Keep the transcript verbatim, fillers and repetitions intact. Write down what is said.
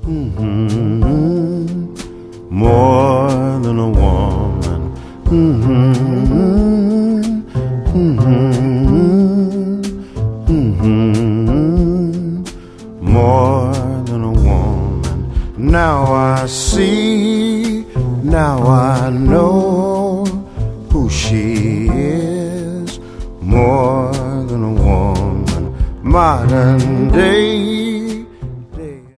Mm-hmm. More than a woman. Mm-hmm. Mm-hmm. Mm-hmm. More than a woman. Now I see, now I know who she is. More than a woman. Modern day